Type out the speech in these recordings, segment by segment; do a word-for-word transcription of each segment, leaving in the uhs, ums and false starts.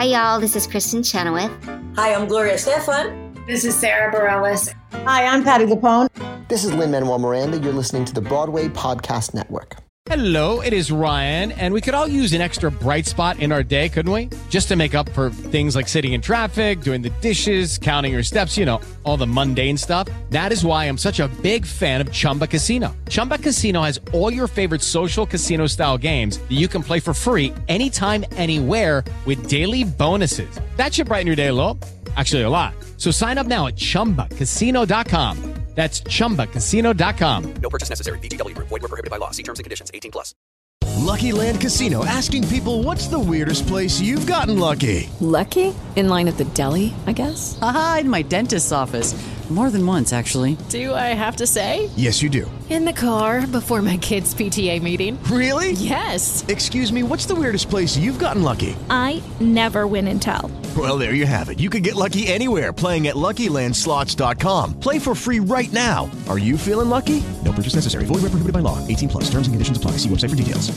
Hi, y'all. This is Kristen Chenoweth. Hi, I'm Gloria Stefan. This is Sarah Bareilles. Hi, I'm Patti LuPone. This is Lin-Manuel Miranda. You're listening to the Broadway Podcast Network. Hello, it is Ryan, and we could all use an extra bright spot in our day, couldn't we? Just to make up for things like sitting in traffic, doing the dishes, counting your steps, you know, all the mundane stuff. That is why I'm such a big fan of Chumba Casino. Chumba Casino has all your favorite social casino-style games that you can play for free anytime, anywhere with daily bonuses. That should brighten your day a little. Actually, a lot. So sign up now at chumba casino dot com. That's chumba casino dot com. No purchase necessary. V G W Group. Void where prohibited by law. See terms and conditions. eighteen plus. Lucky Land Casino, asking people, what's the weirdest place you've gotten lucky? Lucky? In line at the deli, I guess? Aha, in my dentist's office. More than once, actually. Do I have to say? Yes, you do. In the car before my kids' P T A meeting. Really? Yes. Excuse me, what's the weirdest place you've gotten lucky? I never win and tell. Well, there you have it. You can get lucky anywhere, playing at Lucky Land Slots dot com. Play for free right now. Are you feeling lucky? No purchase necessary. Void where prohibited by law. eighteen plus. Terms and conditions apply. See website for details.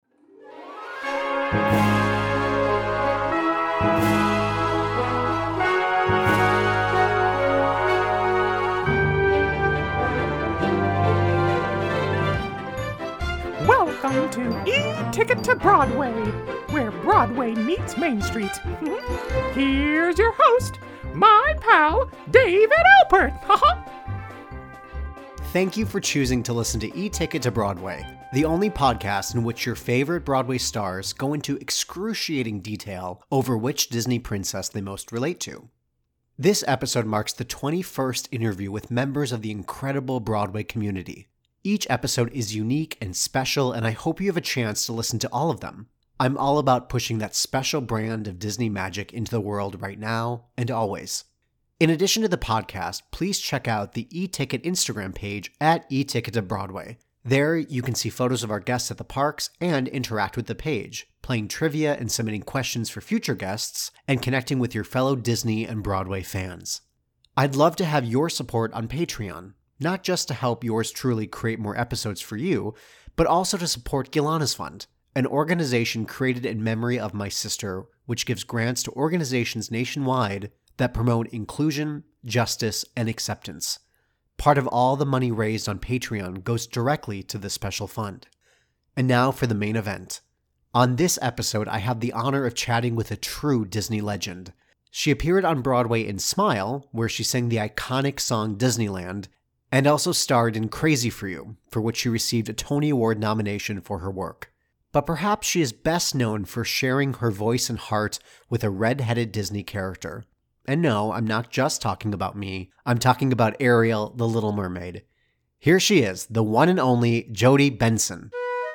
Welcome to E-Ticket to Broadway, where Broadway meets Main Street. Here's your host, my pal, David Alpert. Thank you for choosing to listen to E-Ticket to Broadway, the only podcast in which your favorite Broadway stars go into excruciating detail over which Disney princess they most relate to. This episode marks the twenty-first interview with members of the incredible Broadway community. Each episode is unique and special, and I hope you have a chance to listen to all of them. I'm all about pushing that special brand of Disney magic into the world right now and always. In addition to the podcast, please check out the E-Ticket Instagram page at E-Ticket to Broadway. There, you can see photos of our guests at the parks and interact with the page, playing trivia and submitting questions for future guests, and connecting with your fellow Disney and Broadway fans. I'd love to have your support on Patreon. Not just to help yours truly create more episodes for you, but also to support Gilana's Fund, an organization created in memory of my sister, which gives grants to organizations nationwide that promote inclusion, justice, and acceptance. Part of all the money raised on Patreon goes directly to this special fund. And now for the main event. On this episode, I have the honor of chatting with a true Disney legend. She appeared on Broadway in Smile, where she sang the iconic song Disneyland, and also starred in Crazy for You, for which she received a Tony Award nomination for her work. But perhaps she is best known for sharing her voice and heart with a red-headed Disney character. And no, I'm not just talking about me, I'm talking about Ariel, the Little Mermaid. Here she is, the one and only Jodi Benson.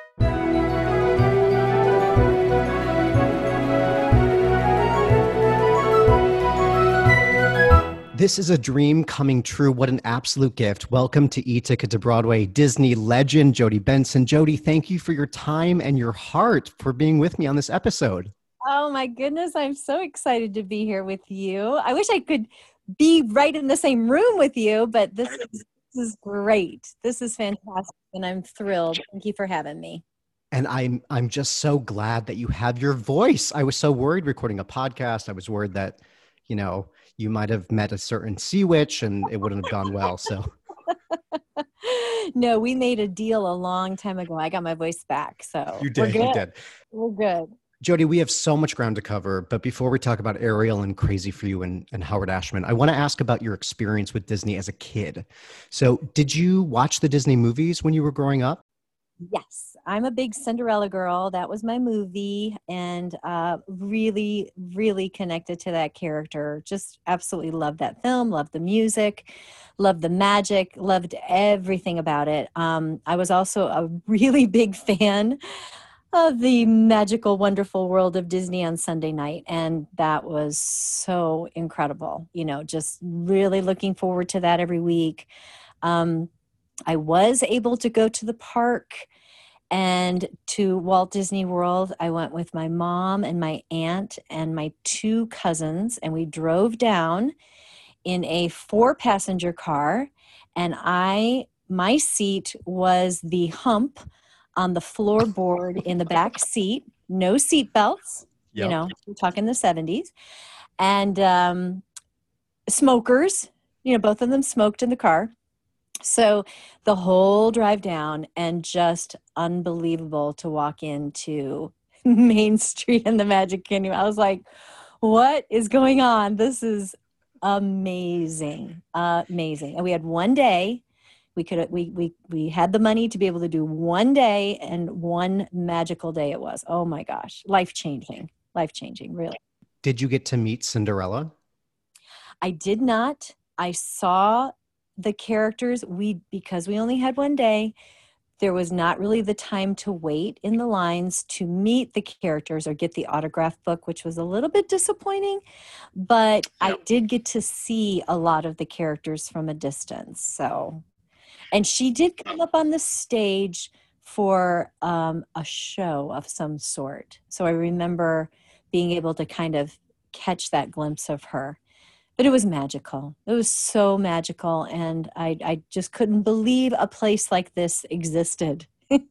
This is a dream coming true. What an absolute gift. Welcome to E-Ticket to Broadway, Disney legend, Jodi Benson. Jodi, thank you for your time and your heart for being with me on this episode. Oh my goodness, I'm so excited to be here with you. I wish I could be right in the same room with you, but this is, this is great. This is fantastic, and I'm thrilled. Thank you for having me. And I'm I'm just so glad that you have your voice. I was so worried recording a podcast. I was worried that, you know, you might have met a certain sea witch and it wouldn't have gone well. So, no, we made a deal a long time ago. I got my voice back. So you did. You did. We're good. Jodi, we have so much ground to cover, but before we talk about Ariel and Crazy for You and, and Howard Ashman, I want to ask about your experience with Disney as a kid. So, did you watch the Disney movies when you were growing up? Yes, I'm a big Cinderella girl. That was my movie, and uh, really, really connected to that character. Just absolutely loved that film, loved the music, loved the magic, loved everything about it. Um, I was also a really big fan of the magical, wonderful world of Disney on Sunday night, and that was so incredible. You know, just really looking forward to that every week. Um, I was able to go to the park and to Walt Disney World. I went with my mom and my aunt and my two cousins, and we drove down in a four-passenger car, and I, my seat was the hump on the floorboard in the back seat, no seat belts, Yep. You know, we're talking the seventies. And um, smokers, you know, both of them smoked in the car. So the whole drive down, and just unbelievable to walk into Main Street and the Magic Kingdom. I was like, what is going on? This is amazing. Uh, amazing. And we had one day. We could we we we had the money to be able to do one day, and one magical day it was. Oh my gosh. Life-changing. Life-changing, really. Did you get to meet Cinderella? I did not. I saw the characters. We because we only had one day, there was not really the time to wait in the lines to meet the characters or get the autograph book, which was a little bit disappointing. But I did get to see a lot of the characters from a distance. So, and she did come up on the stage for um, a show of some sort. So I remember being able to kind of catch that glimpse of her. But it was magical. It was so magical. And I, I just couldn't believe a place like this existed.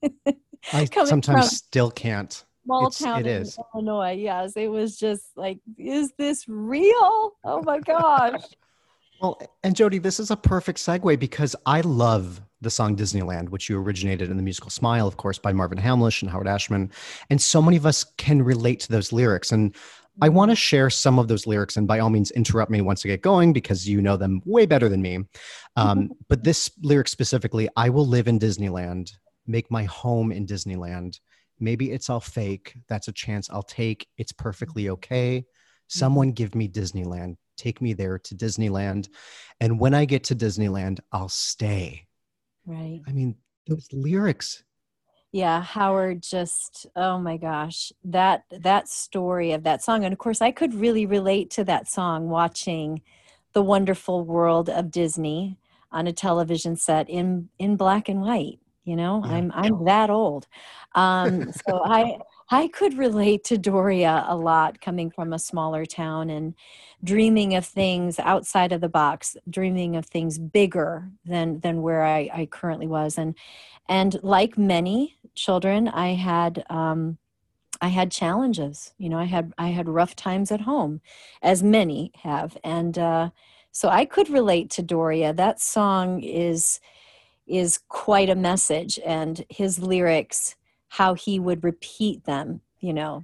I sometimes still can't. Small It's, town it in is. Illinois. Yes, it was just like, is this real? Oh my gosh. Well, and Jody, this is a perfect segue because I love the song Disneyland, which you originated in the musical Smile, of course, by Marvin Hamlisch and Howard Ashman. And so many of us can relate to those lyrics. And I want to share some of those lyrics, and by all means, interrupt me once I get going because you know them way better than me. Um, but this lyric specifically, I will live in Disneyland, make my home in Disneyland. Maybe it's all fake. That's a chance I'll take. It's perfectly okay. Someone give me Disneyland. Take me there to Disneyland. And when I get to Disneyland, I'll stay. Right. I mean, those lyrics. Yeah, Howard just, oh my gosh, that that story of that song. And of course, I could really relate to that song watching The Wonderful World of Disney on a television set in, in black and white. You know, Yeah. I'm I'm that old. Um, so I I could relate to Doria a lot, coming from a smaller town and dreaming of things outside of the box, dreaming of things bigger than than where I, I currently was. And and like many children, I had um, I had challenges. You know, I had I had rough times at home, as many have. And uh, so I could relate to Doria. That song is is quite a message, and his lyrics, how he would repeat them, you know,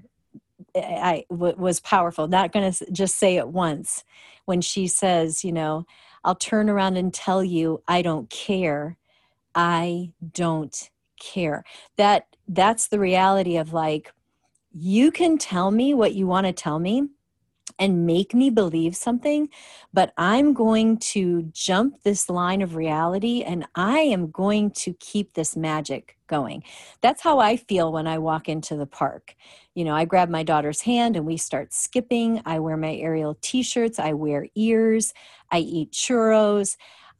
I, I w- was powerful. Not going to just say it once. When she says, you know, I'll turn around and tell you, I don't care. I don't care. That that's the reality of, like, you can tell me what you want to tell me and make me believe something, but I'm going to jump this line of reality, and I am going to keep this magic going. That's how I feel when I walk into the park. You know, I grab my daughter's hand and we start skipping. I wear my Ariel t-shirts. I wear ears. I eat churros.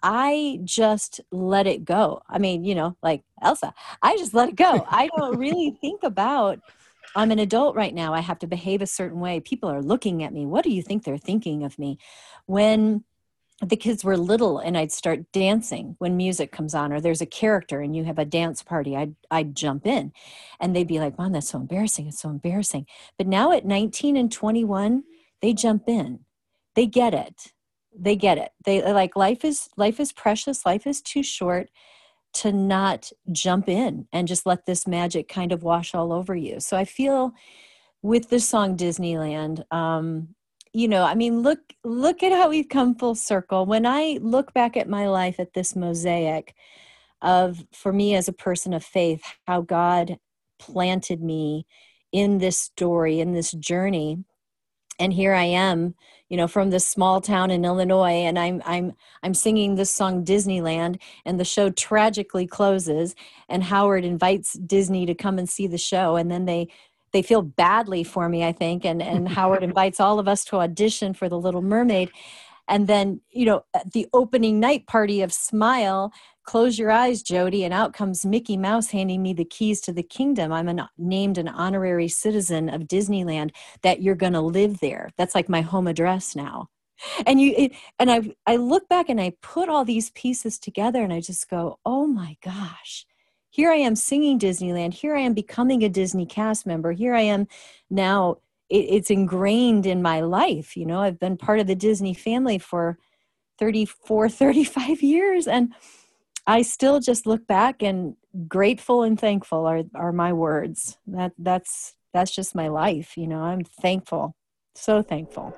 I just let it go. I mean, you know, like Elsa, I just let it go. I don't really think about, I'm an adult right now. I have to behave a certain way. People are looking at me. What do you think they're thinking of me? When the kids were little and I'd start dancing when music comes on, or there's a character and you have a dance party, I'd, I'd jump in and they'd be like, Mom, that's so embarrassing. It's so embarrassing. But now at nineteen and twenty-one, they jump in. They get it. They get it. They like, life is, life is precious. Life is too short to not jump in and just let this magic kind of wash all over you. So I feel with the song Disneyland, um, you know, I mean, look, look at how we've come full circle. When I look back at my life, at this mosaic of, for me as a person of faith, how God planted me in this story, in this journey. And here I am, you know, from this small town in Illinois, and I'm I'm I'm singing this song Disneyland, and the show tragically closes, and Howard invites Disney to come and see the show, and then they they feel badly for me, I think, and and Howard invites all of us to audition for The Little Mermaid. And then, you know, at the opening night party of Smile, close your eyes, Jody, and out comes Mickey Mouse handing me the keys to the kingdom. I'm an, named an honorary citizen of Disneyland, that you're going to live there. That's like my home address now. And you, it, and I, I look back and I put all these pieces together and I just go, oh my gosh, here I am singing Disneyland. Here I am becoming a Disney cast member. Here I am now it, it's ingrained in my life. You know, I've been part of the Disney family for thirty-four, thirty-five years. And I still just look back, and grateful and thankful are, are my words. That that's, that's just my life. You know, I'm thankful. So thankful.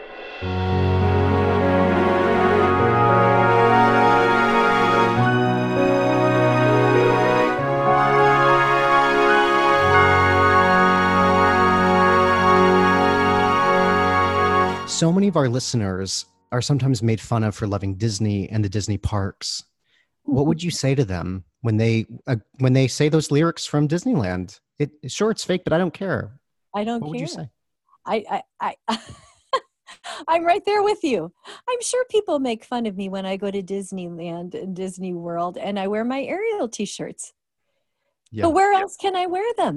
So many of our listeners are sometimes made fun of for loving Disney and the Disney parks. What would you say to them when they uh, when they say those lyrics from Disneyland? It sure it's fake, but I don't care. I don't what care. What would you say? I I, I I'm right there with you. I'm sure people make fun of me when I go to Disneyland and Disney World and I wear my Ariel t-shirts. Yeah. But where else can I wear them?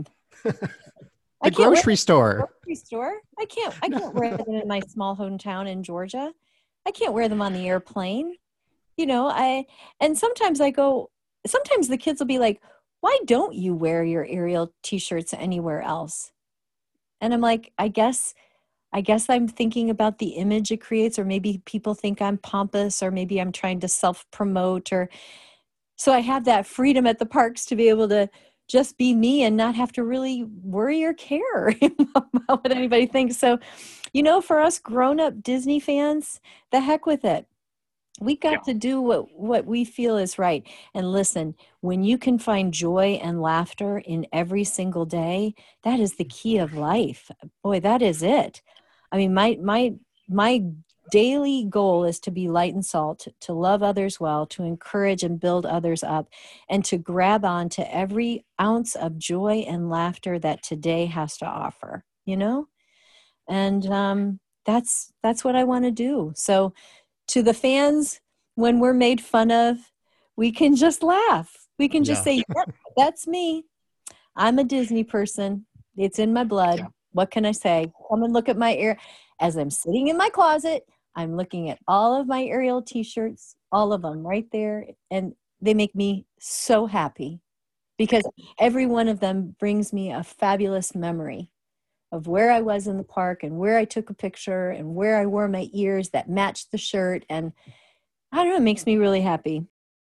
The grocery store. Grocery store. I can't. I can't wear them in my small hometown in Georgia. I can't wear them on the airplane. You know, I and sometimes I go. Sometimes the kids will be like, "Why don't you wear your Ariel t-shirts anywhere else?" And I'm like, I guess, I guess I'm thinking about the image it creates, or maybe people think I'm pompous, or maybe I'm trying to self-promote, or so I have that freedom at the parks to be able to just be me and not have to really worry or care about what anybody thinks. So, you know, for us grown-up Disney fans, the heck with it. We got yeah. to do what, what we feel is right. And listen, when you can find joy and laughter in every single day, that is the key of life. Boy, that is it. I mean, my my my daily goal is to be light and salt, to love others well, to encourage and build others up, and to grab on to every ounce of joy and laughter that today has to offer, you know? And um, that's that's what I want to do. So to the fans, when we're made fun of, we can just laugh. We can just yeah. say, yep, that's me. I'm a Disney person. It's in my blood. Yeah. What can I say? Come and look at my ear. As I'm sitting in my closet, I'm looking at all of my Ariel t-shirts, all of them right there. And they make me so happy because every one of them brings me a fabulous memory of where I was in the park and where I took a picture and where I wore my ears that matched the shirt. And I don't know, it makes me really happy.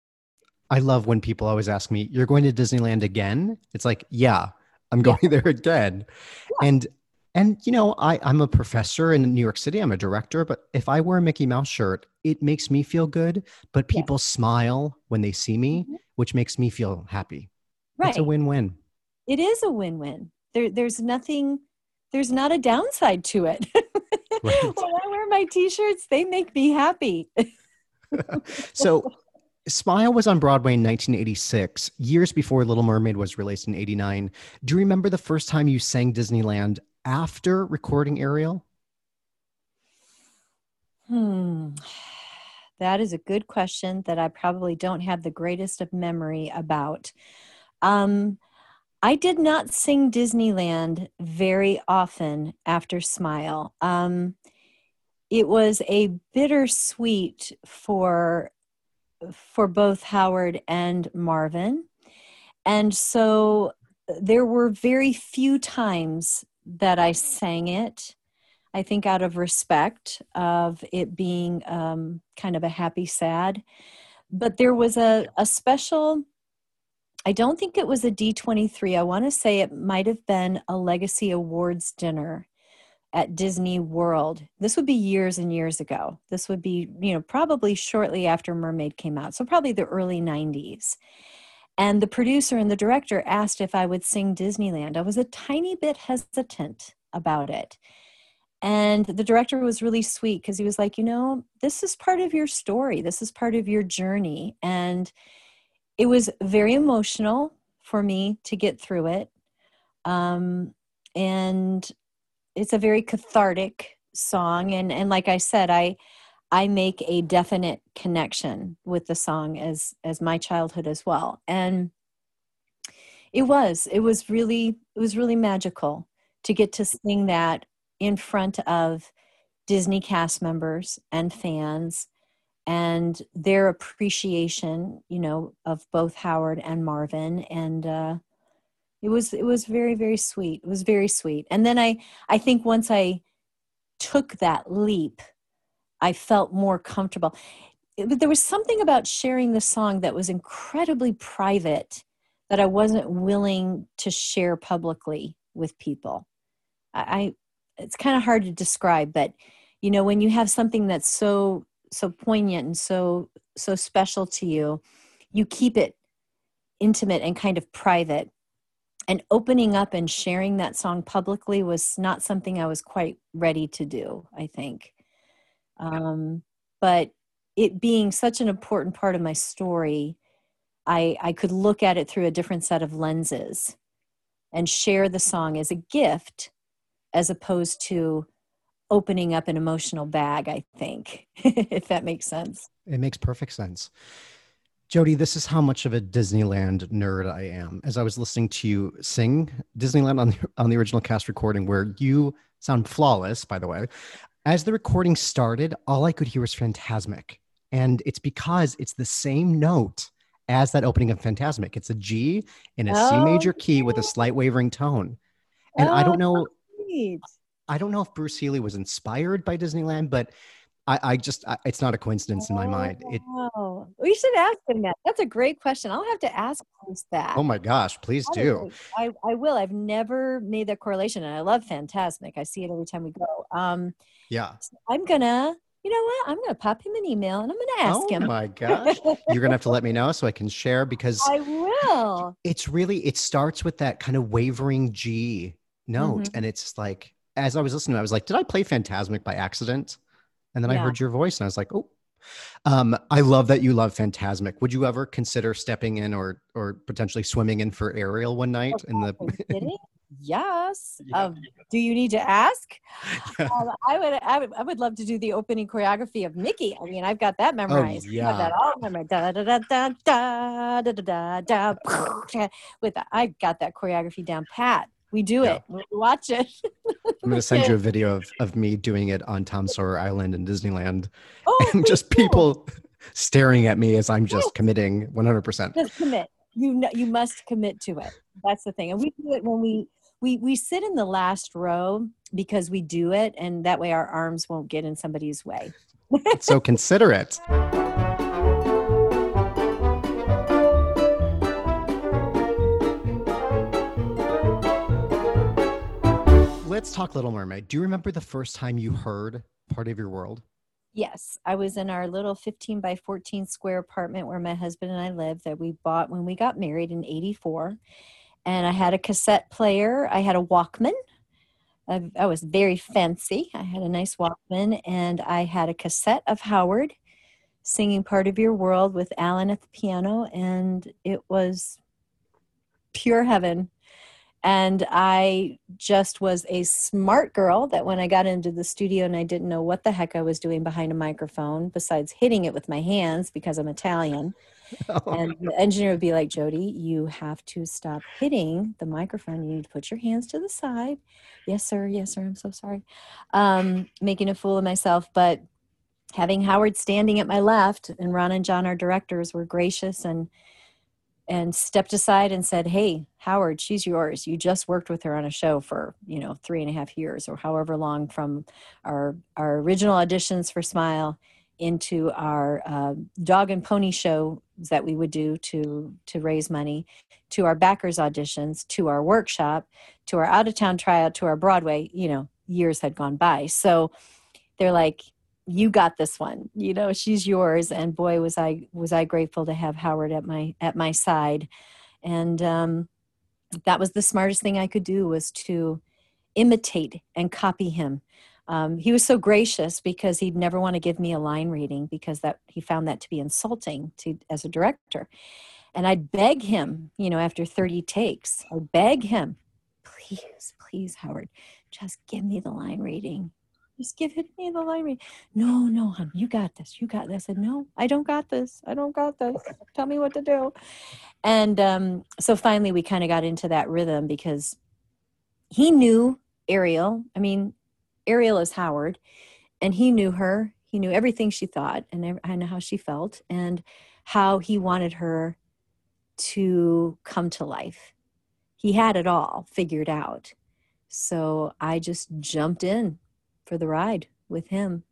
I love when people always ask me, you're going to Disneyland again? It's like, yeah, I'm going yeah. there again. Yeah. And And, you know, I, I'm a professor in New York City. I'm a director. But if I wear a Mickey Mouse shirt, it makes me feel good. But people yeah. smile when they see me, mm-hmm. which makes me feel happy. Right. It's a win-win. It is a win-win. There, there's nothing, there's not a downside to it. Right. When I wear my t-shirts, they make me happy. So Smile was on Broadway in nineteen eighty-six, years before Little Mermaid was released in eighty-nine. Do you remember the first time you sang Disneyland after recording Ariel? Hmm. That is a good question that I probably don't have the greatest of memory about. Um, I did not sing Disneyland very often after Smile. Um, it was a bittersweet for, for both Howard and Marvin. And so there were very few times that I sang it, I think out of respect of it being um, kind of a happy sad. But there was a, a special, I don't think it was a D twenty-three. I want to say it might have been a Legacy Awards dinner at Disney World. This would be years and years ago. This would be, you know, probably shortly after Mermaid came out. So probably the early nineties. And the producer and the director asked if I would sing Disneyland. I was a tiny bit hesitant about it. And the director was really sweet because he was like, you know, this is part of your story. This is part of your journey. And it was very emotional for me to get through it. Um, and it's a very cathartic song. And, and like I said, I I make a definite connection with the song as as my childhood as well. And it was, it was really, it was really magical to get to sing that in front of Disney cast members and fans and their appreciation, you know, of both Howard and Marvin. And uh, It was, it was very, very sweet. It was very sweet. And then I, I think once I took that leap, I felt more comfortable. It, there was something about sharing the song that was incredibly private that I wasn't willing to share publicly with people. I, I it's kind of hard to describe, but you know, when you have something that's so, so poignant and so, so special to you, you keep it intimate and kind of private. And opening up and sharing that song publicly was not something I was quite ready to do, I think. Um, but it being such an important part of my story, I, I could look at it through a different set of lenses and share the song as a gift as opposed to opening up an emotional bag, I think, if that makes sense. It makes perfect sense. Jody, this is how much of a Disneyland nerd I am. As I was listening to you sing Disneyland on the, on the original cast recording, where you sound flawless, by the way, as the recording started, all I could hear was Fantasmic. And it's because it's the same note as that opening of Fantasmic. It's a G in a oh, C major key with a slight wavering tone. And oh, I don't know, great. I don't know if Bruce Healey was inspired by Disneyland, but I, I just, I, it's not a coincidence in my mind. It, oh, we should ask him that. That's a great question. I'll have to ask Bruce that. Oh my gosh, please do. I, I will. I've never made that correlation, and I love Fantasmic. I see it every time we go. Um, yeah. So I'm going to, you know what? I'm going to pop him an email, and I'm going to ask oh him. Oh my gosh. You're going to have to let me know so I can share, because I will. It's really, it starts with that kind of wavering G note. Mm-hmm. And it's like, as I was listening, I was like, did I play Fantasmic by accident? And then yeah. I heard your voice and I was like, oh, um, I love that you love Fantasmic. Would you ever consider stepping in or or potentially swimming in for Ariel one night? Oh, in the kidding? Yes. Yeah. Um, do you need to ask? Yeah. Um, I would, I would, I would love to do the opening choreography of Mickey. I mean, I've got that memorized. Oh, yeah. I have that all memorized. Da da da da da da da da da. With that, I got that choreography down pat. We do it. Yeah. We watch it. I'm going to send you a video of, of me doing it on Tom Sawyer Island in Disneyland. Oh, and just cool. people staring at me as I'm just yes. committing one hundred percent. Just commit. You know, you must commit to it. That's the thing. And we do it when we, we, we sit in the last row because we do it. And that way our arms won't get in somebody's way. It's so considerate. Let's talk Little Mermaid. Do you remember the first time you heard Part of Your World? Yes. I was in our little fifteen by fourteen square apartment where my husband and I lived that we bought when we got married in eighty-four. And I had a cassette player. I had a Walkman. I, I was very fancy. I had a nice Walkman, and I had a cassette of Howard singing Part of Your World with Alan at the piano. And it was pure heaven. And I just was a smart girl that when I got into the studio and I didn't know what the heck I was doing behind a microphone besides hitting it with my hands because I'm Italian. Oh. And the engineer would be like, Jody, you have to stop hitting the microphone. You need to put your hands to the side. Yes, sir. Yes, sir. I'm so sorry. Um, making a fool of myself. But having Howard standing at my left, and Ron and John, our directors, were gracious and and stepped aside and said, hey, Howard, she's yours. You just worked with her on a show for, you know, three and a half years or however long, from our, our original auditions for Smile into our uh, dog and pony show that we would do to, to raise money, to our backers auditions, to our workshop, to our out-of-town tryout, to our Broadway. You know, years had gone by. So they're like, you got this one, you know, she's yours. And boy, was I, was I grateful to have Howard at my, at my side. And um, that was the smartest thing I could do, was to imitate and copy him. Um, he was so gracious because he'd never want to give me a line reading because that he found that to be insulting to, as a director. And I'd beg him, you know, after thirty takes, I'd beg him, please, please, Howard, just give me the line reading. Just give it me the line reading. No, no, hon, you got this. You got this. I said, no, I don't got this. I don't got this. Tell me what to do. And um, so finally we kind of got into that rhythm because he knew Ariel. I mean, Ariel is Howard, and he knew her. He knew everything she thought, and I know how she felt, and how he wanted her to come to life. he had it all figured out. So I just jumped in for the ride with him,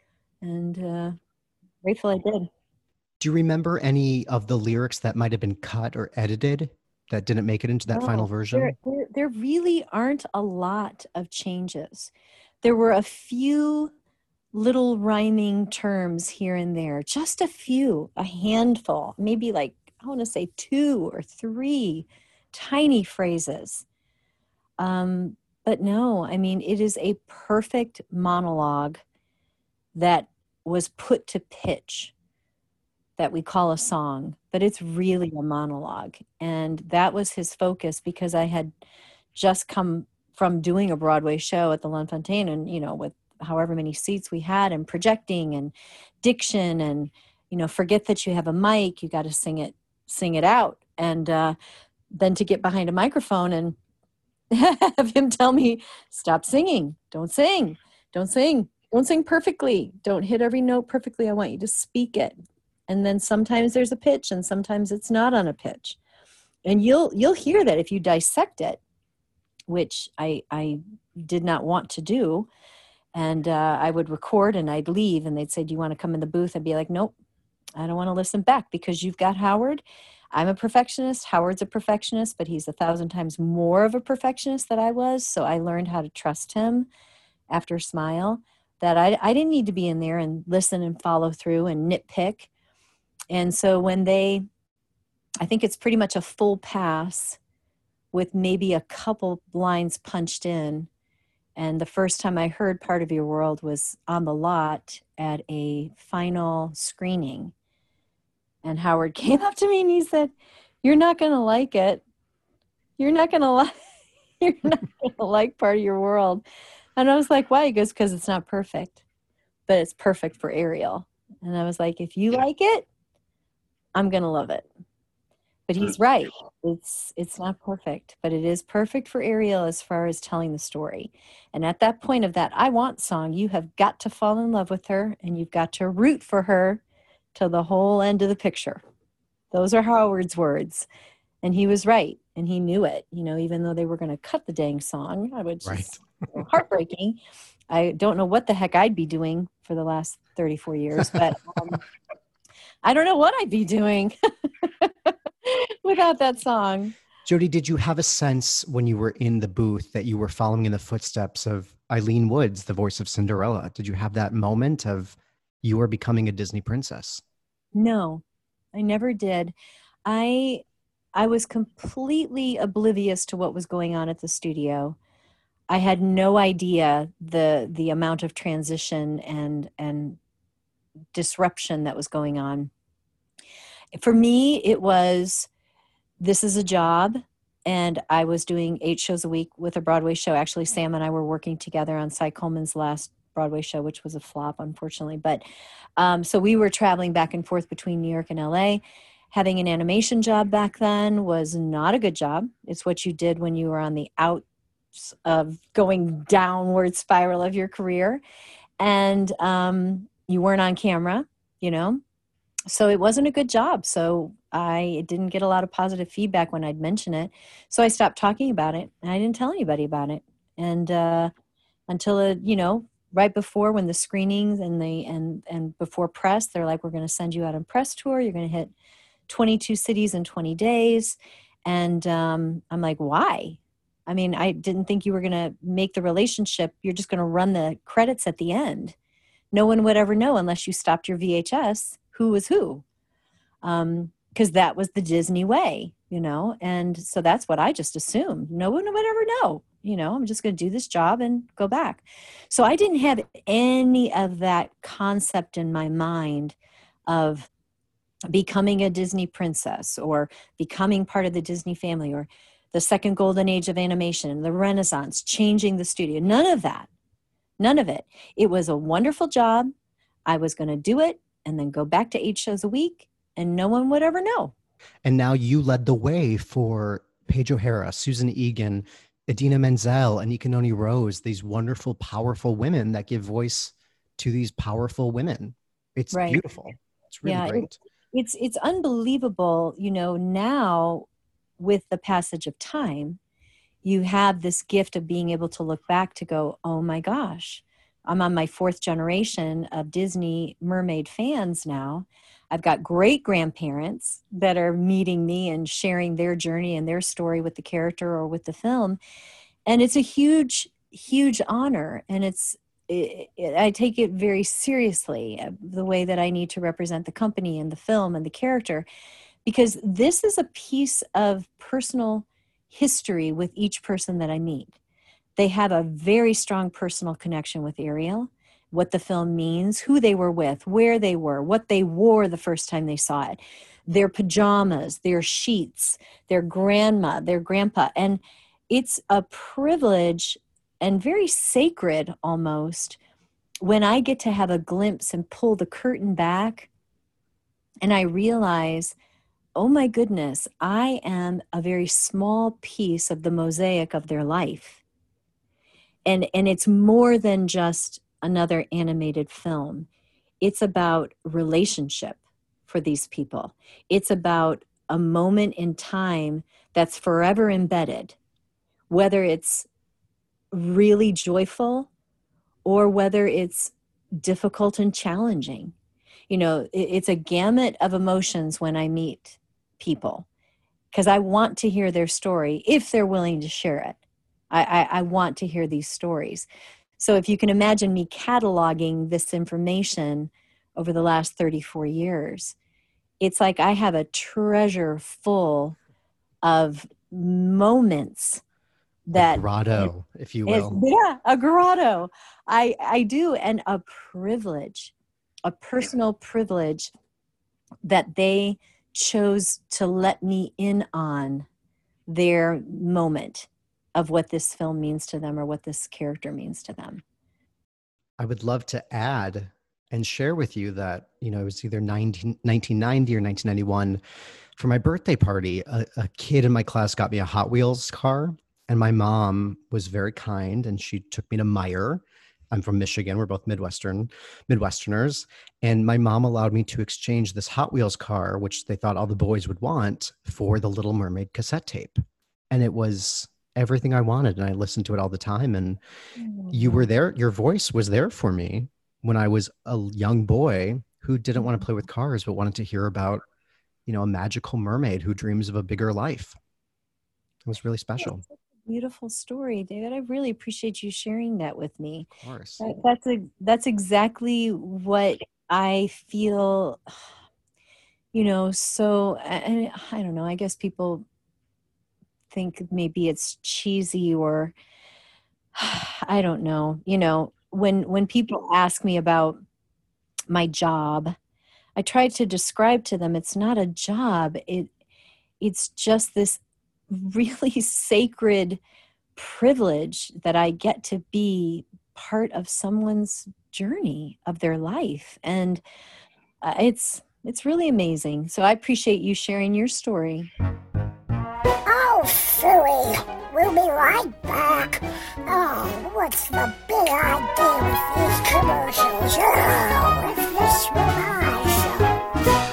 and uh, grateful I did. Do you remember any of the lyrics that might have been cut or edited that didn't make it into that No, final version? There, there, there really aren't a lot of changes. There were a few little rhyming terms here and there, just a few, a handful, maybe like, I want to say two or three tiny phrases. Um, but no, I mean, it is a perfect monologue that was put to pitch that we call a song, but it's really a monologue. And that was his focus, because I had just come from doing a Broadway show at the L'Enfantin, and, you know, with however many seats we had, and projecting and diction, and, you know, forget that you have a mic, you got to sing it, sing it out. And uh, then to get behind a microphone and have him tell me, stop singing, don't sing, don't sing, don't sing perfectly, don't hit every note perfectly, I want you to speak it. And then sometimes there's a pitch, and sometimes it's not on a pitch. And you'll you'll hear that if you dissect it, which I I did not want to do. And uh, I would record and I'd leave, and they'd say, do you want to come in the booth? I'd be like, nope, I don't want to listen back, because you've got Howard. I'm a perfectionist. Howard's a perfectionist, but he's a thousand times more of a perfectionist than I was. So I learned how to trust him after Smile, that I, I didn't need to be in there and listen and follow through and nitpick. And so when they, I think it's pretty much a full pass with maybe a couple lines punched in. And the first time I heard Part of Your World was on the lot at a final screening. And Howard came up to me and he said, you're not going to like it. You're not going to like, you're not going to like Part of Your World. And I was like, why? He goes, because it's not perfect, but it's perfect for Ariel. And I was like, if you like it, I'm going to love it. But he's right. It's it's not perfect, but it is perfect for Ariel as far as telling the story. And at that point of that I Want song, you have got to fall in love with her, and you've got to root for her till the whole end of the picture. Those are Howard's words. And he was right. And he knew it, you know, even though they were going to cut the dang song, which right. is heartbreaking. I don't know what the heck I'd be doing for the last thirty-four years, but um, I don't know what I'd be doing without that song. Jody, did you have a sense when you were in the booth that you were following in the footsteps of Eileen Woods, the voice of Cinderella? Did you have that moment of you are becoming a Disney princess? No, I never did. I I was completely oblivious to what was going on at the studio. I had no idea the the amount of transition and and disruption that was going on. For me, it was, this is a job, and I was doing eight shows a week with a Broadway show. Actually, Sam and I were working together on Cy Coleman's last Broadway show, which was a flop, unfortunately. But um, so we were traveling back and forth between New York and L A. Having an animation job back then was not a good job. It's what you did when you were on the outs of going downward spiral of your career. And um, you weren't on camera, you know. So it wasn't a good job. So I didn't get a lot of positive feedback when I'd mention it. So I stopped talking about it, and I didn't tell anybody about it. And uh, until, uh, you know, right before when the screenings and the and and before press, they're like, we're going to send you out on press tour. You're going to hit twenty-two cities in twenty days. And um, I'm like, why? I mean, I didn't think you were going to make the relationship. You're just going to run the credits at the end. No one would ever know unless you stopped your V H S who was who. Um, because that was the Disney way, you know. And so that's what I just assumed. No one would ever know, you know. I'm just going to do this job and go back. So I didn't have any of that concept in my mind of becoming a Disney princess or becoming part of the Disney family or the second golden age of animation, the Renaissance, changing the studio. None of that. None of it. It was a wonderful job. I was going to do it and then go back to eight shows a week, and no one would ever know. And now you led the way for Paige O'Hara, Susan Egan, Idina Menzel, and Ikanoni Rose, these wonderful, powerful women that give voice to these powerful women. It's right. Beautiful. It's really yeah, great. It, it's, it's unbelievable. You know, now with the passage of time, you have this gift of being able to look back to go, oh my gosh, I'm on my fourth generation of Disney mermaid fans now. I've got great grandparents that are meeting me and sharing their journey and their story with the character or with the film. And it's a huge, huge honor. And it's, it, it, I take it very seriously, the way that I need to represent the company and the film and the character, because this is a piece of personal history with each person that I meet. They have a very strong personal connection with Ariel, what the film means, who they were with, where they were, what they wore the first time they saw it, their pajamas, their sheets, their grandma, their grandpa. And it's a privilege and very sacred almost when I get to have a glimpse and pull the curtain back and I realize, oh my goodness, I am a very small piece of the mosaic of their life. And, and it's more than just another animated film. It's about relationship for these people. It's about a moment in time that's forever embedded, whether it's really joyful or whether it's difficult and challenging. You know, it's a gamut of emotions when I meet people, because I want to hear their story if they're willing to share it. I, I, I want to hear these stories. So if you can imagine me cataloging this information over the last thirty-four years, it's like I have a treasure full of moments that— a grotto, it, if you will. Yeah, a grotto. I, I do, and a privilege, a personal privilege that they chose to let me in on their moment of what this film means to them or what this character means to them. I would love to add and share with you that, you know, it was either nineteen, nineteen ninety or nineteen ninety-one. For my birthday party, a, a kid in my class got me a Hot Wheels car, and my mom was very kind and she took me to Meijer. I'm from Michigan. We're both Midwestern, Midwesterners. And my mom allowed me to exchange this Hot Wheels car, which they thought all the boys would want, for the Little Mermaid cassette tape. And it was everything I wanted. And I listened to it all the time. And mm-hmm. you were there. Your voice was there for me when I was a young boy who didn't want to play with cars, but wanted to hear about, you know, a magical mermaid who dreams of a bigger life. It was really special. Beautiful story, David. I really appreciate you sharing that with me. Of course. That, that's a that's exactly what I feel, you know, so I, I don't know, I guess people think maybe it's cheesy or I don't know, you know, when when people ask me about my job, I try to describe to them it's not a job. It it's just this really sacred privilege that I get to be part of someone's journey of their life. And uh, it's it's really amazing. So I appreciate you sharing your story. Oh, silly. We'll be right back. Oh, what's the big idea with these commercials? Oh, it's the Swimai Show.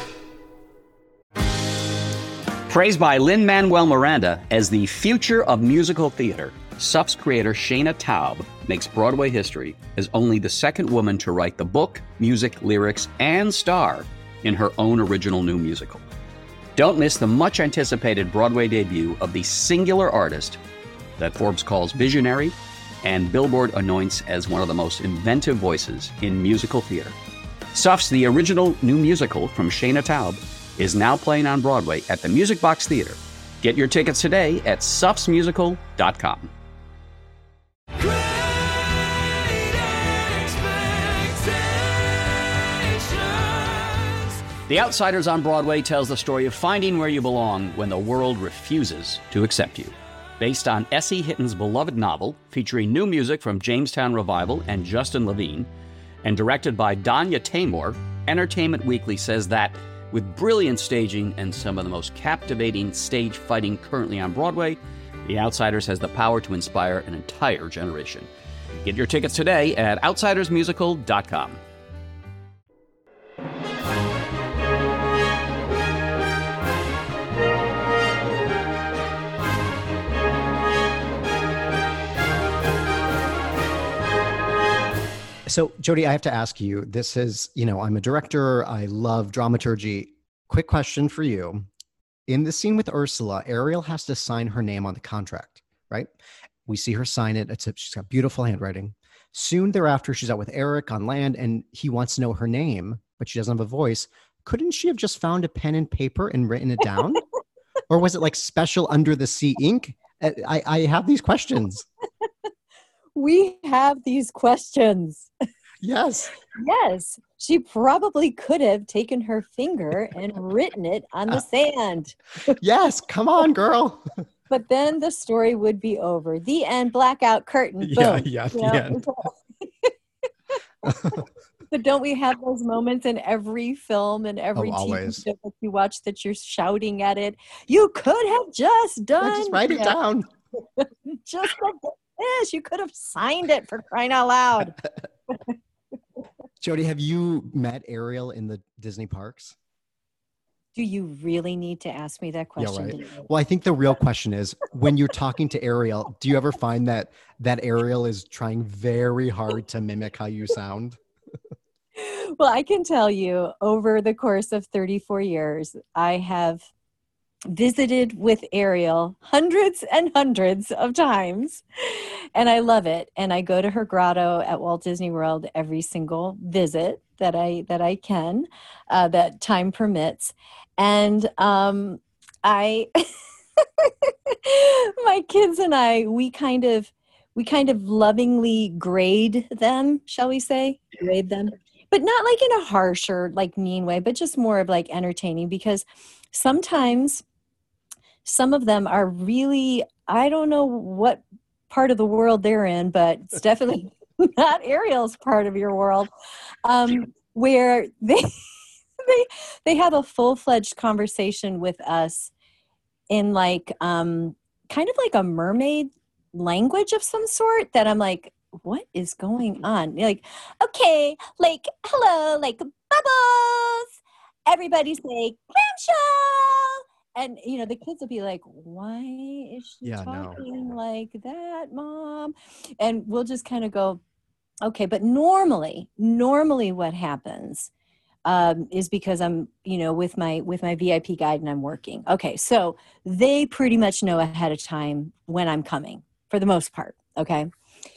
Praised by Lin-Manuel Miranda as the future of musical theater, S U F's creator Shana Taub makes Broadway history as only the second woman to write the book, music, lyrics, and star in her own original new musical. Don't miss the much-anticipated Broadway debut of the singular artist that Forbes calls visionary and Billboard anoints as one of the most inventive voices in musical theater. S U F's The Original New Musical from Shana Taub is now playing on Broadway at the Music Box Theater. Get your tickets today at sufs musical dot com. The Outsiders on Broadway tells the story of finding where you belong when the world refuses to accept you. Based on S E Hitton's beloved novel, featuring new music from Jamestown Revival and Justin Levine, and directed by Danya Taymor, Entertainment Weekly says that with brilliant staging and some of the most captivating stage fighting currently on Broadway, The Outsiders has the power to inspire an entire generation. Get your tickets today at outsiders musical dot com. So, Jody, I have to ask you, this is, you know, I'm a director. I love dramaturgy. Quick question for you. In the scene with Ursula, Ariel has to sign her name on the contract, right? We see her sign it. It's a, she's got beautiful handwriting. Soon thereafter, she's out with Eric on land and he wants to know her name, but she doesn't have a voice. Couldn't she have just found a pen and paper and written it down? Or was it like special under the sea ink? I, I have these questions. We have these questions. Yes. Yes. She probably could have taken her finger and written it on the sand. Yes. Come on, girl. But then the story would be over. The end, blackout curtain. Boom. Yeah, yeah, the end. But don't we have those moments in every film and every oh, T V always. show that you watch that you're shouting at it? You could have just done. Yeah, just write it yeah. down. Just like this. You could have signed it, for crying out loud. Jody, have you met Ariel in the Disney parks? Do you really need to ask me that question? Yeah, right. Well, I think the real question is, when you're talking to Ariel, do you ever find that that Ariel is trying very hard to mimic how you sound? Well, I can tell you, over the course of thirty-four years, I have visited with Ariel hundreds and hundreds of times, and I love it. And I go to her grotto at Walt Disney World every single visit that I that I can, uh, that time permits. And um, I, my kids and I, we kind of we kind of lovingly grade them, shall we say, grade them. But not like in a harsh or like mean way, but just more of like entertaining, because sometimes some of them are really, I don't know what part of the world they're in, but it's definitely not Ariel's part of your world, um, where they, they, they have a full-fledged conversation with us in like, um, kind of like a mermaid language of some sort that I'm like, what is going on? Like, okay, like, hello, like, bubbles. Everybody say, clamshell. And, you know, the kids will be like, why is she Yeah, talking no. like that, Mom? And we'll just kind of go, okay. But normally, normally what happens um, is because I'm, you know, with my, with my V I P guide and I'm working. Okay. So they pretty much know ahead of time when I'm coming for the most part. Okay.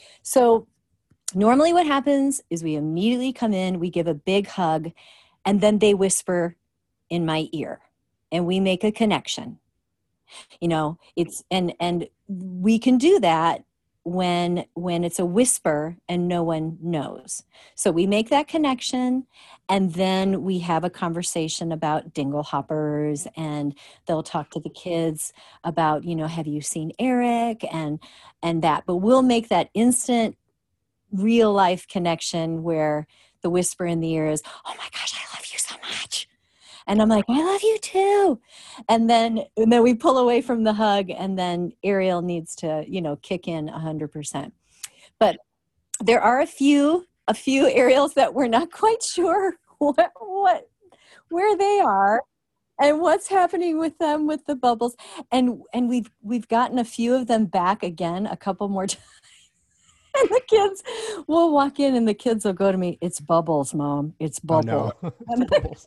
So normally what happens is we immediately come in, we give a big hug, and then they whisper in my ear and we make a connection. You know, it's, and, and we can do that when, when it's a whisper and no one knows. So we make that connection and then we have a conversation about dingle hoppers, and they'll talk to the kids about, you know, have you seen Eric and, and that, but we'll make that instant real life connection where the whisper in the ear is, oh my gosh, I love you so much. And I'm like, I love you too. And then, and then we pull away from the hug, and then Ariel needs to, you know, kick in a hundred percent. But there are a few, a few Ariels that we're not quite sure what, what, where they are and what's happening with them with the bubbles. And, and we've, we've gotten a few of them back again, a couple more times. And the kids will walk in and the kids will go to me, it's Bubbles, Mom. It's Bubbles. Oh, no. It's Bubbles.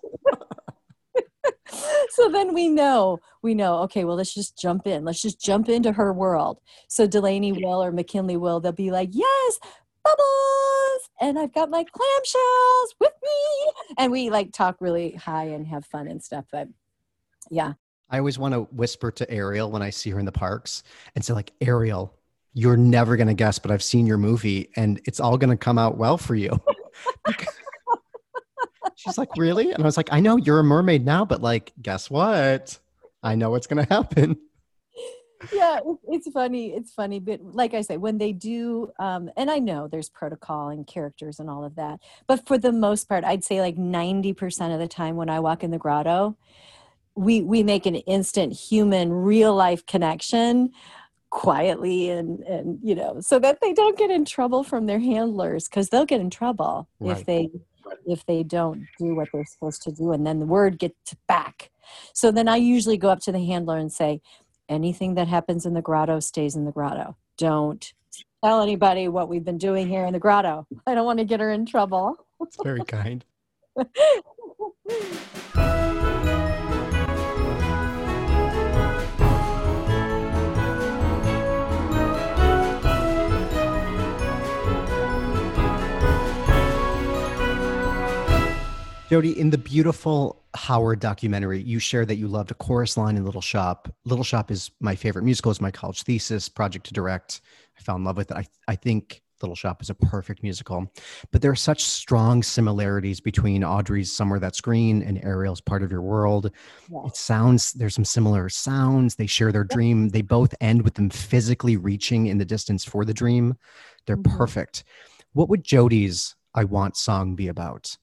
So then we know, we know, okay, well, let's just jump in. Let's just jump into her world. So Delaney will, or McKinley will, they'll be like, yes, Bubbles. And I've got my clamshells with me. And we like talk really high and have fun and stuff. But yeah. I always want to whisper to Ariel when I see her in the parks and say like, Ariel, you're never going to guess, but I've seen your movie and it's all going to come out well for you. She's like, really? And I was like, I know you're a mermaid now, but like, guess what? I know what's going to happen. Yeah, it's funny. It's funny. But like I say, when they do, um, and I know there's protocol and characters and all of that, but for the most part, I'd say like ninety percent of the time when I walk in the grotto, we, we make an instant human real life connection quietly and, and, you know, so that they don't get in trouble from their handlers, because they'll get in trouble Right. if they, if they don't do what they're supposed to do. And then the word gets back. So then I usually go up to the handler and say, anything that happens in the grotto stays in the grotto. Don't tell anybody what we've been doing here in the grotto. I don't want to get her in trouble. It's very kind. Jody, in the beautiful Howard documentary, you share that you loved a chorus line in Little Shop. Little Shop is my favorite musical. It's my college thesis project to direct. I fell in love with it. I, I think Little Shop is a perfect musical. But there are such strong similarities between Audrey's Somewhere That's Green and Ariel's Part of Your World. Yeah. It sounds, there's some similar sounds. They share their dream. They both end with them physically reaching in the distance for the dream. They're mm-hmm. perfect. What would Jody's I Want song be about?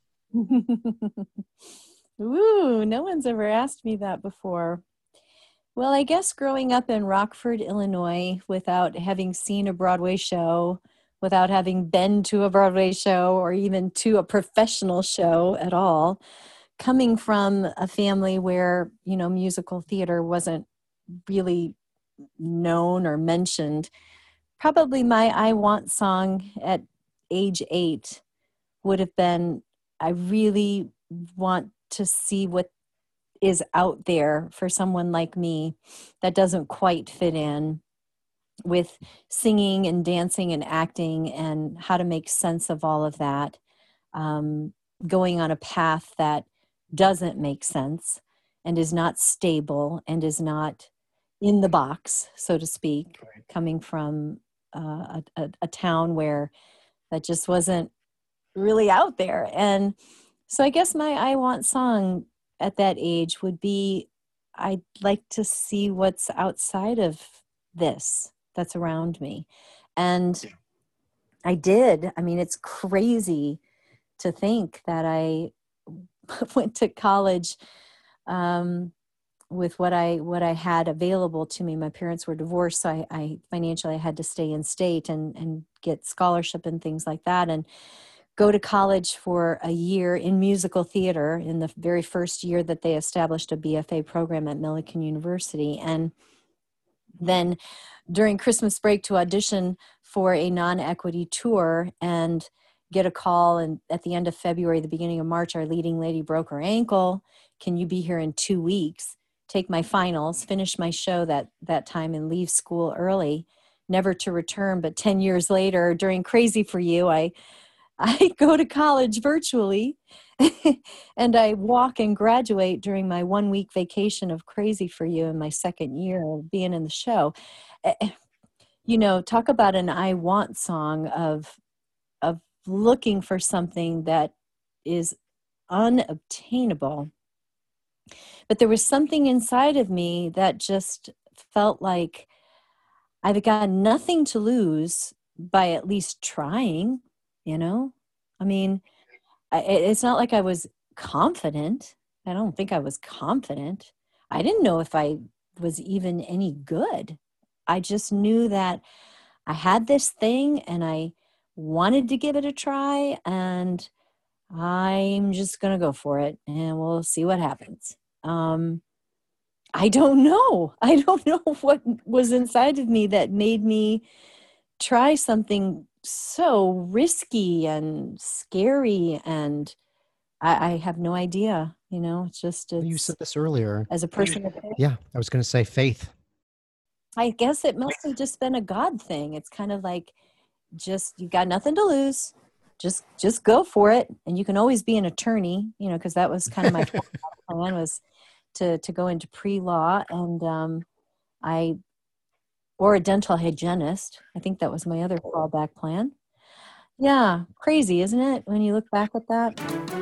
Ooh, no one's ever asked me that before. Well, I guess growing up in Rockford, Illinois, without having seen a Broadway show, without having been to a Broadway show or even to a professional show at all, coming from a family where, you know, musical theater wasn't really known or mentioned, probably my I Want song at age eight would have been, I really want to see what is out there for someone like me that doesn't quite fit in with singing and dancing and acting and how to make sense of all of that, um, going on a path that doesn't make sense and is not stable and is not in the box, so to speak, right. Coming from uh, a, a, a town where that just wasn't really out there. And so I guess my I Want song at that age would be, I'd like to see what's outside of this that's around me. And I did. I mean, it's crazy to think that I went to college um, with what I what I had available to me. My parents were divorced, so I, I financially I had to stay in state and, and get scholarship and things like that. And go to college for a year in musical theater in the very first year that they established a B F A program at Millikan University. And then during Christmas break to audition for a non-equity tour and get a call. And at the end of February, the beginning of March, our leading lady broke her ankle. Can you be here in two weeks? Take my finals, finish my show that, that time and leave school early, never to return. But ten years later, during Crazy for You, I I go to college virtually and I walk and graduate during my one week vacation of Crazy for You in my second year of being in the show. You know, talk about an I Want song of, of looking for something that is unobtainable. But there was something inside of me that just felt like I've got nothing to lose by at least trying. You know, I mean, I, it's not like I was confident. I don't think I was confident. I didn't know if I was even any good. I just knew that I had this thing and I wanted to give it a try, and I'm just going to go for it and we'll see what happens. Um, I don't know. I don't know what was inside of me that made me try something so risky and scary, and I, I have no idea. You know, it's just it's, you said this earlier as a person of faith. Yeah, I was going to say faith. I guess it must have just been a God thing. It's kind of like, just you've got nothing to lose, just just go for it, and you can always be an attorney. You know, because that was kind of my plan was to to go into pre-law, and um, I. or a dental hygienist. I think that was my other fallback plan. Yeah, crazy, isn't it, when you look back at that?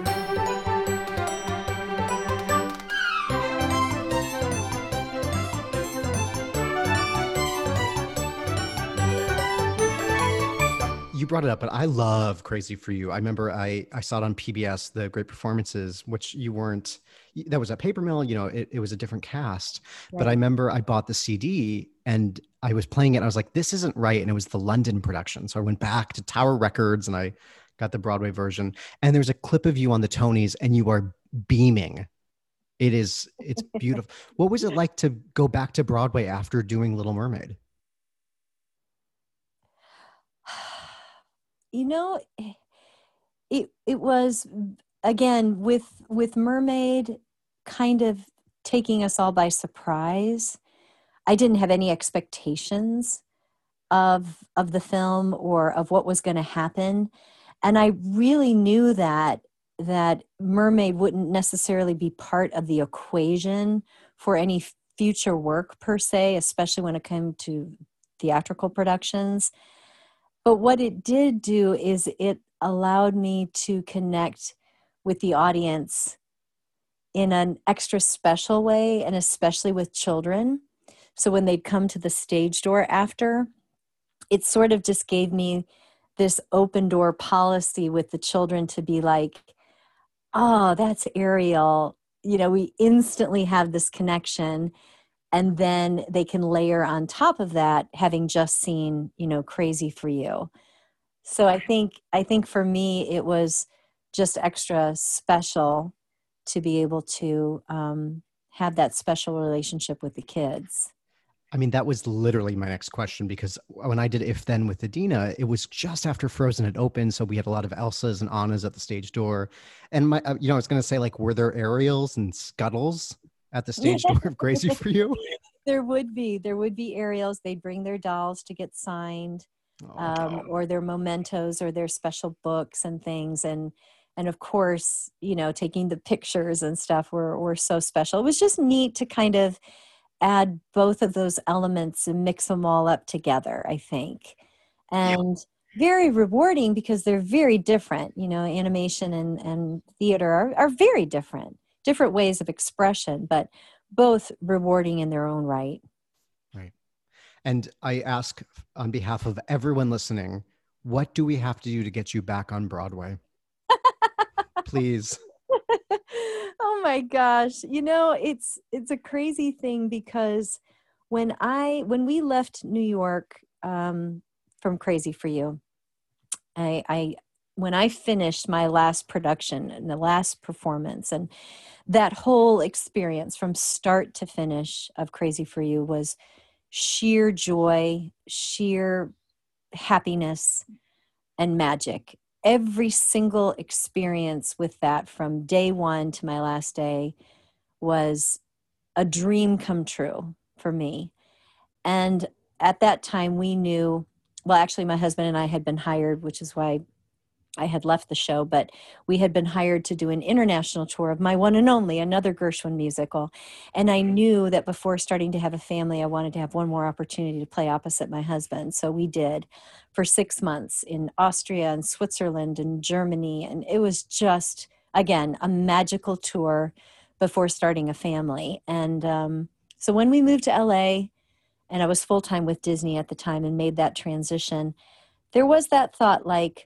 You brought it up, but I love Crazy for You. I remember I, I saw it on P B S, The Great Performances, which you weren't, that was a paper mill, you know, it, it was a different cast. Right. But I remember I bought the C D and I was playing it. And I was like, this isn't right. And it was the London production. So I went back to Tower Records and I got the Broadway version. And there's a clip of you on the Tonys and you are beaming. It is, it's beautiful. What was it like to go back to Broadway after doing Little Mermaid? you know, it it was, again, with with Mermaid kind of taking us all by surprise. I didn't have any expectations of of the film or of what was going to happen, and I really knew that that Mermaid wouldn't necessarily be part of the equation for any future work per se, especially when it came to theatrical productions. But what it did do is it allowed me to connect with the audience in an extra special way, and especially with children. So when they'd come to the stage door after, it sort of just gave me this open door policy with the children to be like, oh, that's Ariel. You know, we instantly have this connection. And then they can layer on top of that, having just seen, you know, Crazy for You. So I think, I think for me, it was just extra special to be able to um, have that special relationship with the kids. I mean, that was literally my next question, because when I did If Then with Adina, it was just after Frozen had opened. So we had a lot of Elsas and Annas at the stage door. And my, you know, I was going to say, like, were there Ariels and Scuttles at the stage door of Crazy for You? There would be, there would be Ariels. They'd bring their dolls to get signed, oh, um, wow. or their mementos or their special books and things. And, and of course, you know, taking the pictures and stuff were, were so special. It was just neat to kind of add both of those elements and mix them all up together, I think. And yeah. very rewarding, because they're very different. You know, animation and, and theater are, are very different, different ways of expression, but both rewarding in their own right. Right. And I ask on behalf of everyone listening, what do we have to do to get you back on Broadway? Please. Oh my gosh. You know, it's it's a crazy thing, because when I when we left New York um, from Crazy for You, I, I when I finished my last production and the last performance, and that whole experience from start to finish of Crazy for You was sheer joy, sheer happiness, and magic. Every single experience with that from day one to my last day was a dream come true for me. And at that time we knew, well, actually my husband and I had been hired, which is why I had left the show, but we had been hired to do an international tour of My One and Only, another Gershwin musical. And I knew that before starting to have a family, I wanted to have one more opportunity to play opposite my husband. So we did for six months in Austria and Switzerland and Germany. And it was just, again, a magical tour before starting a family. And um, so when we moved to L A, and I was full-time with Disney at the time and made that transition, there was that thought like,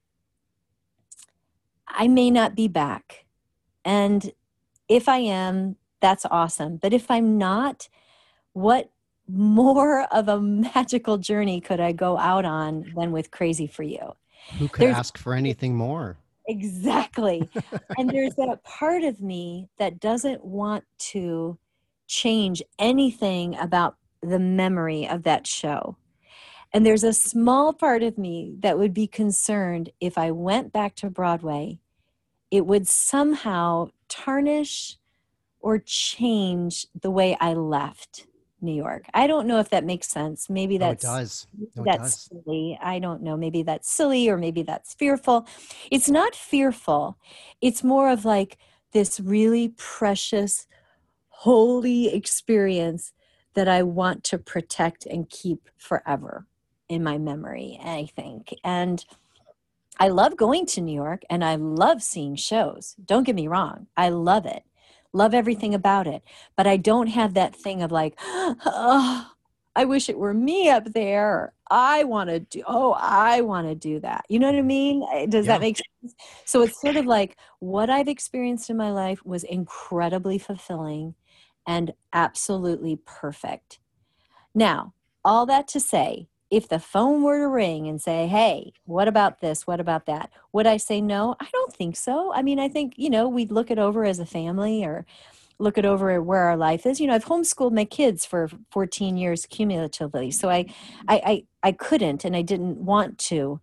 I may not be back. And if I am, that's awesome. But if I'm not, what more of a magical journey could I go out on than with Crazy for You? Who could there's, ask for anything more? Exactly. And there's that part of me that doesn't want to change anything about the memory of that show. And there's a small part of me that would be concerned if I went back to Broadway, it would somehow tarnish or change the way I left New York. I don't know if that makes sense. Maybe that's, oh, it does. No, that's it does. silly. I don't know. Maybe that's silly, or maybe that's fearful. It's not fearful. It's more of like this really precious, holy experience that I want to protect and keep forever in my memory, I think. And I love going to New York, and I love seeing shows. Don't get me wrong. I love it. Love everything about it. But I don't have that thing of like, oh, I wish it were me up there. Or, I want to do, oh, I want to do that. You know what I mean? Does yeah. that make sense? So it's sort of like what I've experienced in my life was incredibly fulfilling and absolutely perfect. Now, all that to say, if the phone were to ring and say, hey, what about this? What about that? Would I say no? I don't think so. I mean, I think, you know, we'd look it over as a family, or look it over at where our life is. You know, I've homeschooled my kids for fourteen years cumulatively. So I, I, I, I couldn't, and I didn't want to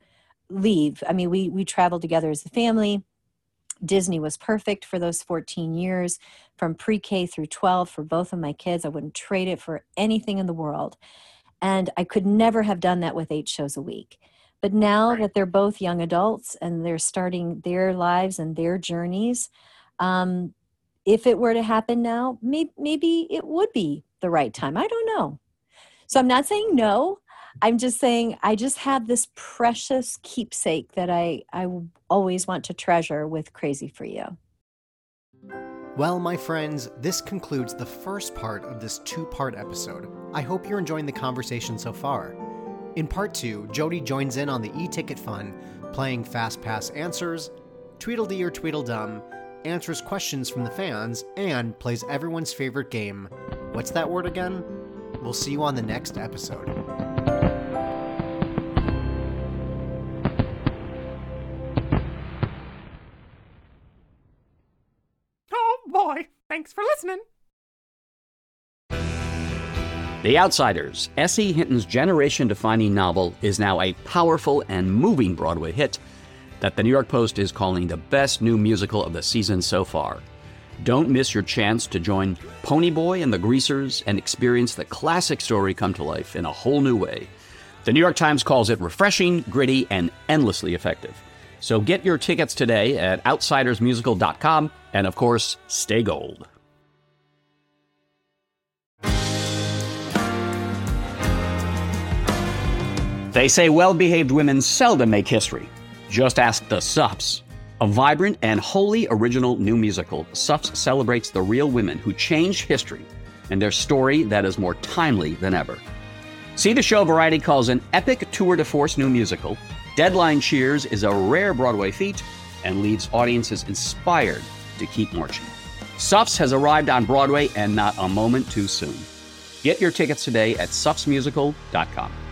leave. I mean, we we traveled together as a family. Disney was perfect for those fourteen years, from pre-K through twelve for both of my kids. I wouldn't trade it for anything in the world. And I could never have done that with eight shows a week. But now that they're both young adults and they're starting their lives and their journeys, um, if it were to happen now, maybe, maybe it would be the right time. I don't know. So I'm not saying no. I'm just saying I just have this precious keepsake that I, I always want to treasure with Crazy for You. Well, my friends, this concludes the first part of this two-part episode. I hope you're enjoying the conversation so far. In part two, Jody joins in on the e-ticket fun, playing Fast Pass Answers, Tweedledee or Tweedledum, answers questions from the fans, and plays everyone's favorite game. What's that word again? We'll see you on the next episode. Oh boy, thanks for listening. The Outsiders, S E. Hinton's generation-defining novel, is now a powerful and moving Broadway hit that the New York Post is calling the best new musical of the season so far. Don't miss your chance to join Ponyboy and the Greasers and experience the classic story come to life in a whole new way. The New York Times calls it refreshing, gritty, and endlessly effective. So get your tickets today at outsiders musical dot com, and of course, stay gold. They say well-behaved women seldom make history. Just ask the Sups. A vibrant and wholly original new musical, Sups celebrates the real women who changed history and their story that is more timely than ever. See the show Variety calls an epic tour de force new musical. Deadline cheers is a rare Broadway feat and leaves audiences inspired to keep marching. Sups has arrived on Broadway, and not a moment too soon. Get your tickets today at sups musical dot com.